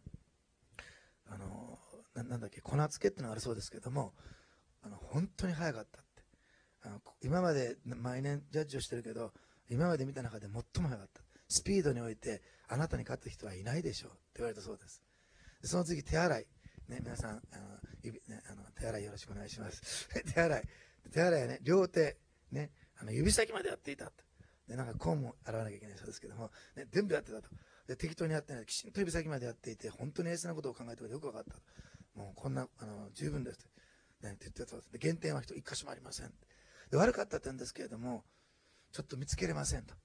なんだっけ、粉付けってのがあるそうですけども、本当に早かったって。今まで毎年ジャッジをしてるけど、今まで見た中で最も早かった。スピードにおいてあなたに勝つ人はいないでしょうって言われたそうです。でその次手洗い、ね、皆さん手洗いよろしくお願いします手洗いはね、両手、ね、指先までやっていたと。でなんかコーンも洗わなきゃいけないそうですけども、ね、全部やってたと。で適当にやってない、きちんと指先までやっていて、本当に冷静なことを考えてよく分かったと。もうこんな十分です、ね、って言ってたそうです。で減点は一箇所もありません。で悪かった点ですけれども、ちょっと見つけれませんと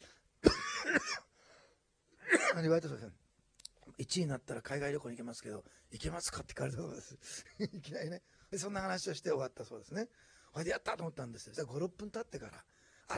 言われたそうです。1位になったら海外旅行に行けますけど、行けますかって聞かれたそうです。いきなりね。で、そんな話をして終わったそうですね。これでやったと思ったんですよ。じゃあ5、6分経ってから、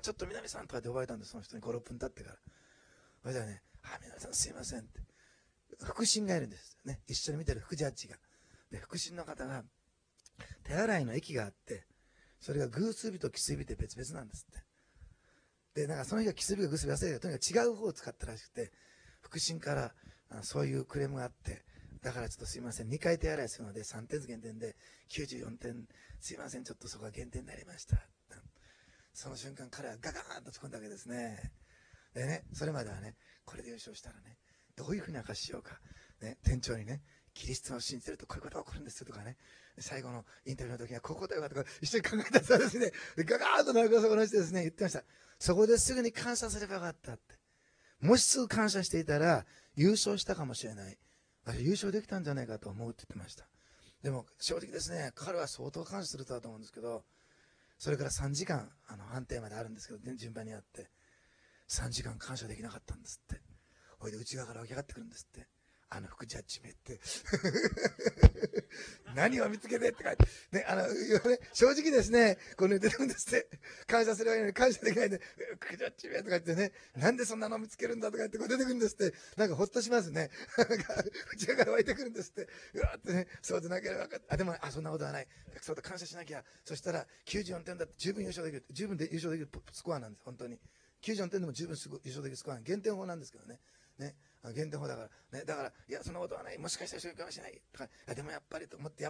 ちょっと南さんとかで呼ばれたんです、その人に5、6分経ってから。それではね、南さんすいませんって。腹心がいるんですね。一緒に見てる副ジャッジが。で、腹心の方が、手洗いの液があって、それが偶数日と奇数日って別々なんですって。で、なんかその日が奇数日か偶数日忘れたけど、とにかく違う方を使ったらしくて、腹心からそういうクレームがあって、だからちょっとすいません、2回手洗いするので3点減点で94点、すいません、ちょっとそこが減点になりました。その瞬間彼はガガーンと突っ込んだわけですね。でね、それまではね、これで優勝したらね、どういうふうに明かししようか。ね、店長にね、 キリストを信じてるとこういうことが起こるんですとかね、最後のインタビューの時にはここだよとか一緒に考えたそうですね、ガガーッと中そこの人ですね、言ってました。そこですぐに感謝すればよかったって。もしすぐ感謝していたら優勝したかもしれない。私優勝できたんじゃないかと思うって言ってました。でも正直ですね、彼は相当感謝するとだと思うんですけど、それから3時間判定まであるんですけど、順番にあって3時間感謝できなかったんですって。ほいで内側から湧き上がってくるんですって。副ジャッジメって何を見つけてって書いて、ね、正直ですね、この出てくるんですって。感謝すればいいのに感謝できないんで、副ジャッジメとか言ってね、なんでそんなの見つけるんだとか言ってこう出てくるんですって。なんかほっとしますね。内側から湧いてくるんですって。うわーってね、そうでなければ分かった。でも、そんなことはない。そうだ、感謝しなきゃ。そしたら、94点だって十分優勝できる。十分で優勝できるスコアなんです、本当に。94点でも十分優勝できるスコア。減点法なんですけどね。ね。減点法だから、ね、だから、いや、そんなことはない。もしかしたらそういうかもしれない。とか、いや、でもやっぱりと思って、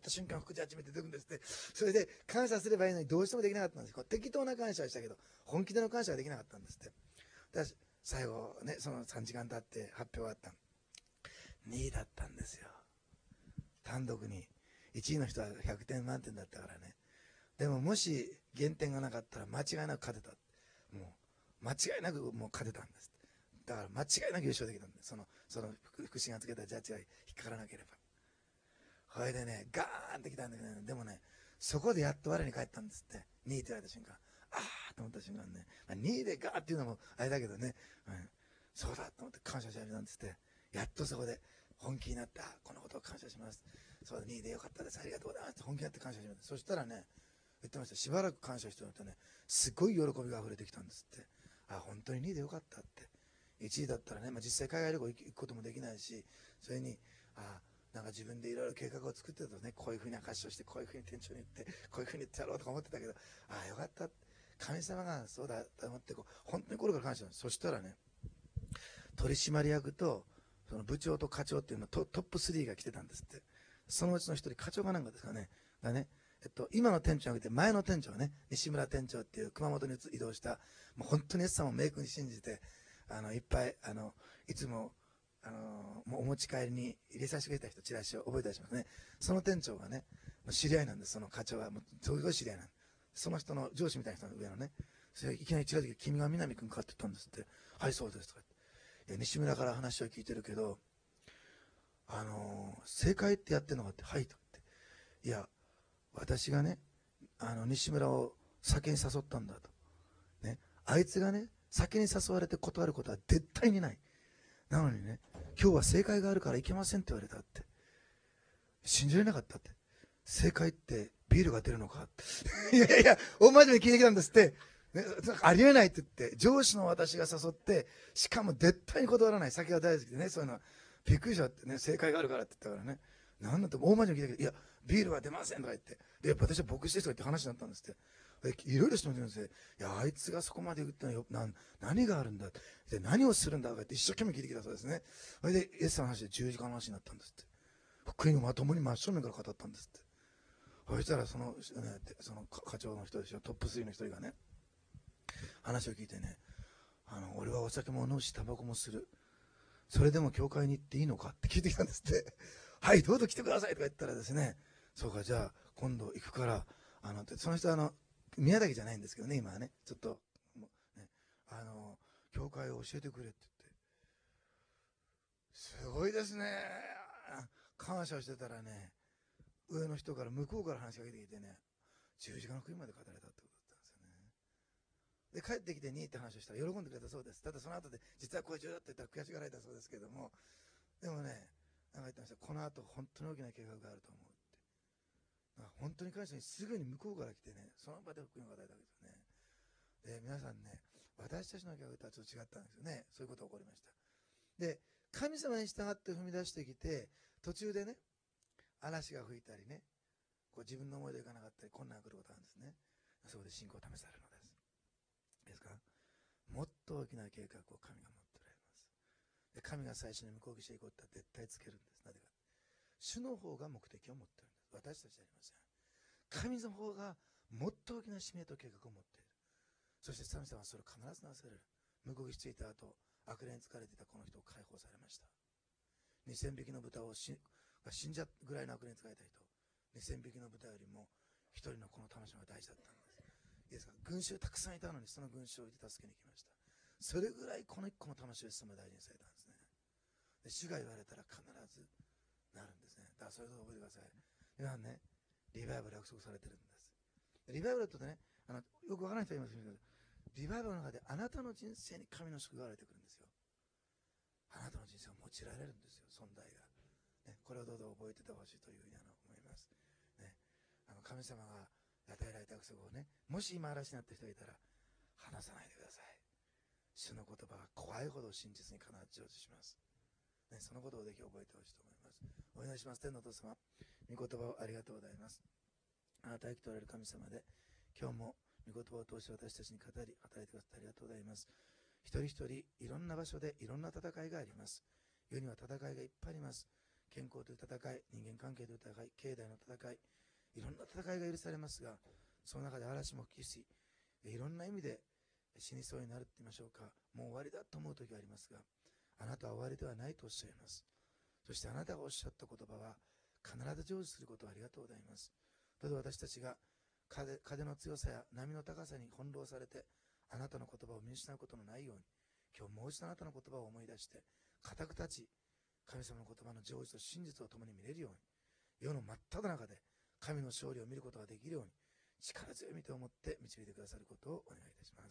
瞬間、副ジャッジメント出てくるんですって。それで、感謝すればいいのにどうしてもできなかったんです。適当な感謝をしたけど、本気での感謝はできなかったんですって。だから最後、ね、その3時間経って発表があった。2位だったんですよ。単独に。1位の人は100点満点だったからね。でも、もし減点がなかったら間違いなく勝てた。もう、間違いなくもう勝てたんです。だから間違いなく優勝できたんです。その福士がつけたジャッジが引っかからなければ。それでね、ガーンってきたんだけど、ね、でもね、そこでやっと我に返ったんですって。2位って言われた瞬間。あーと思った瞬間ね、2位でガーっていうのもあれだけどね、そうだと思って感謝し始めたんですって。やっとそこで本気になった。このことを感謝します。そうだ、2位でよかったです。ありがとうございます。本気になって感謝しました。そしたらね、言ってました。しばらく感謝してるとね、すごい喜びが溢れてきたんですって。本当に2位でよかったって。1位だったらね、実際海外旅行行くこともできないし、それに、なんか自分でいろいろ計画を作ってたとね、こういうふうに証しをして、こういうふうに店長に言って、こういうふうに言ってやろうとか思ってたけど、よかった。神様がそうだと思って、本当に心から感謝した。そしたらね、取締役と、その部長と課長っていうのトップ3が来てたんですって。そのうちの一人、課長かなんかですかね。がね、今の店長がいて、前の店長ね、西村店長っていう熊本に移動した、もう本当に S さんをメイクに信じて、いっぱい、いつも、もうお持ち帰りに入れさせてくれた人、チラシを覚えたりしますね。その店長がね、知り合いなんです、その課長は。もうすごい知り合いなんです。その人の上司みたいな人の上のね、それいきなり違う時、君が南君かって言ったんですって。はい、そうですとか言って。西村から話を聞いてるけど、正解ってやってんのかって、はいとか言って。いや、私がね、西村を酒に誘ったんだと。ね、あいつがね、酒に誘われて断ることは絶対にない。なのにね、今日は正解があるから行けませんって言われたって。信じられなかったって。正解ってビールが出るのかって。いやいや、大真面目に聞いてきたんですって。ね、ありえないって言って、上司の私が誘って、しかも絶対に断らない。酒が大好きでね、そういうのは。びっくりしたってね、正解があるからって言ったからね。なんだって大真面目に聞いたけど、いや、ビールは出ませんとか言って。で、やっぱ私は牧師ですとか言って話になったんですって。いろいろしてもらうんですよ。いや、あいつがそこまで言ったのよ。何があるんだで、何をするんだとか言って一生懸命聞いてきたそうですね。それで、イエスさんの話で十字架の話になったんですって。福音をまともに真正面から語ったんですって。そしたらその課長の人でしょ、トップ3の一人がね、話を聞いてね、俺はお酒も飲むしタバコもする、それでも教会に行っていいのかって聞いてきたんですって。はい、どうぞ来てくださいとか言ったらですね、そうか、じゃあ今度行くから、その人は宮崎じゃないんですけどね、今はね、ちょっとね、教会を教えてくれって言って、すごいですね。感謝してたらね、上の人から向こうから話しかけてきてね、十字架の国まで語られたってことだったんですよね。で、帰ってきて2位って話をしたら喜んでくれたそうです。ただその後で、実はこれ重要だって言ったら悔しがられたそうですけども、でもね、なんか言ってました。この後本当に大きな計画があると思うって。本当に感謝にすぐに向こうから来てね、その場で福音を与えたわけですよね。で、皆さんね、私たちの計画とはちょっと違ったんですよね。そういうことが起こりました。で、神様に従って踏み出してきて、途中でね、嵐が吹いたりね、自分の思いでいかなかったり困難が来ることがあるんですね。そこで信仰を試されるのです。ですか、もっと大きな計画を神が持っておられます。で、神が最初に向こう岸へ行こうって絶対つけるんです。なぜか、主の方が目的を持っているんです。私たちじゃありません。神の方がもっと大きな使命と計画を持っている。そして神様はそれを必ずなされる。向こう岸着いた後、悪霊に疲れていたこの人を解放されました。2000匹の豚を死んじゃうぐらいの悪霊に使えた人、2000匹の豚よりも一人のこの魂が大事だったんです。いいですか、群衆たくさんいたのにその群衆を置いて助けに来ました。それぐらいこの一個の魂をイエス様が大事にされたんですね。で、主が言われたら必ずなるんですね。だからそれと覚えてください。皆さんね、リバイバル約束されてるんです。リバイバルとね、よくわからない人はいますけど、リバイバルの中であなたの人生に神の祝福が現れてくるんですよ。あなたの人生を用いられるんですよ、存在が。ね、これをどうぞ覚えててほしいというふうに思います。ね、神様が与えられた約束をね、もし今嵐になった人がいたら、話さないでください。主の言葉が怖いほど真実に必ず成就します。ね、そのことをぜひ覚えてほしいと思います。お願いします。天のお父様、御言葉をありがとうございます。あなた生きておられる神様で、今日も御言葉を通して私たちに語り、働いてくださってありがとうございます。一人一人、いろんな場所でいろんな戦いがあります。世には戦いがいっぱいあります。健康という戦い、人間関係という戦い、経済の戦い、いろんな戦いが許されますが、その中で嵐も吹きし、いろんな意味で死にそうになるって言いましょうか、もう終わりだと思う時がありますが、あなたは終わりではないとおっしゃいます。そしてあなたがおっしゃった言葉は必ず成就することをありがとうございます。どうぞ私たちが風の強さや波の高さに翻弄されて、あなたの言葉を見失うことのないように、今日もう一度あなたの言葉を思い出して、固く立ち、神様の言葉の成就と真実を共に見れるように、世の真っ只中で神の勝利を見ることができるように、力強い御手を持って導いてくださることをお願いいたします。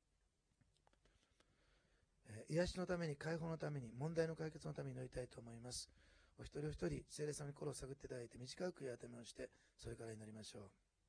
癒しのために、解放のために、問題の解決のために祈りたいと思います。お一人お一人、聖霊様に心を探っていただいて、短く悔い改めをして、それから祈りましょう。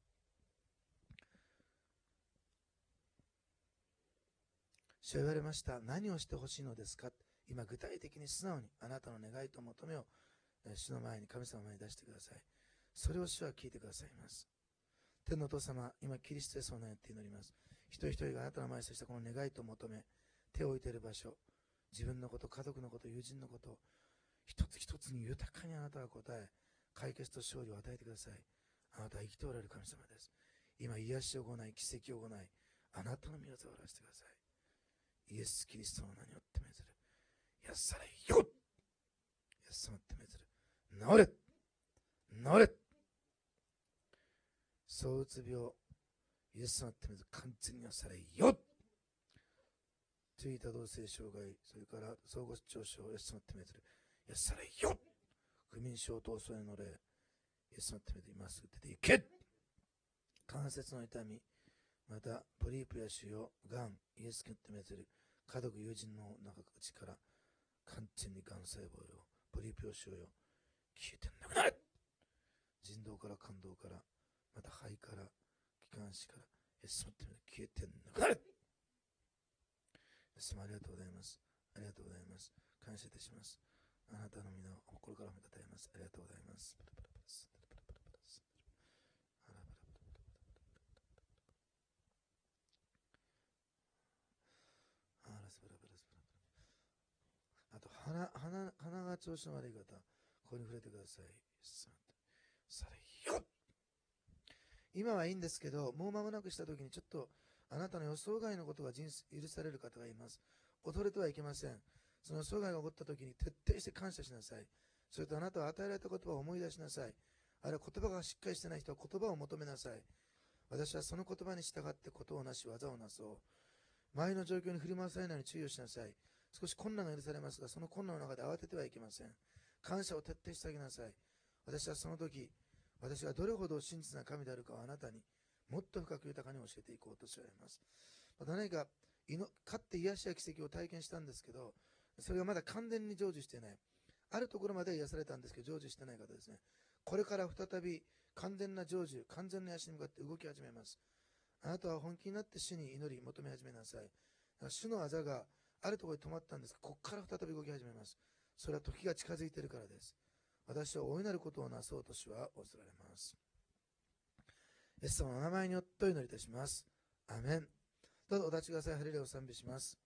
主は言われました。何をしてほしいのですか。今具体的に素直にあなたの願いと求めを主の前に、神様の前に出してください。それを主は聞いてくださいます。天のお父様、今キリストイエスを願って祈ります。一人一人があなたの前に、そしてこの願いと求め、手を置いている場所、自分のこと、家族のこと、友人のこと、一つ一つに豊かにあなたが答え、解決と勝利を与えてください。あなたは生きておられる神様です。今、癒しを行い、奇跡を行い、あなたの御業を表してください。イエス・キリストの名によって命ずる。癒されよ。イエス様って命ずる。治れ。治れ。躁うつ病、イエス様って命ずる。完全に癒されよ。注意多動性障害、それから相互失調症、イエス様って命ずる。癒されよ。不眠症と恐れの霊、イエス様って命ずる。今すぐ出ていけ。関節の痛み、またポリープや腫瘍、がん、イエス様って命ずる。家族、友人の中から完全にがん細胞よ、ポリープや腫瘍よ、消えてなくなれ。腎臓から肝臓から、また肺から、気管支から、イエス様って消えてなくなれ。イエス様ありがとうございます。ありがとうございます。感謝いたします。あなたの皆を心から褒めたたえます。ありがとうございます。あと鼻が調子の悪い方、ここに触れてください。それよ。今はいいんですけど、もう間もなくしたときにちょっとあなたの予想外のことが許される方がいます。恐れてはいけません。その予想外が起こったときに徹底して感謝しなさい。それとあなたは与えられた言葉を思い出しなさい。あるいは言葉がしっかりしてない人は言葉を求めなさい。私はその言葉に従ってことをなし、技をなそう。周りの状況に振り回されないように注意をしなさい。少し困難が許されますが、その困難の中で慌ててはいけません。感謝を徹底してあげなさい。私はその時、私がどれほど真実な神であるかをあなたにもっと深く豊かに教えていこうとしられます。また何か勝って癒しや奇跡を体験したんですけど、それがまだ完全に成就していない。あるところまで癒されたんですけど、成就してない方ですね。これから再び完全な成就、完全な癒しに向かって動き始めます。あなたは本気になって主に祈り求め始めなさい。主の技があるところで止まったんですが、ここから再び動き始めます。それは時が近づいているからです。私は大いなることをなそうと主は恐れられます。イエス様の名前によってお祈りいたします。アメン。どうぞお立ちください。ハレルヤを賛美します。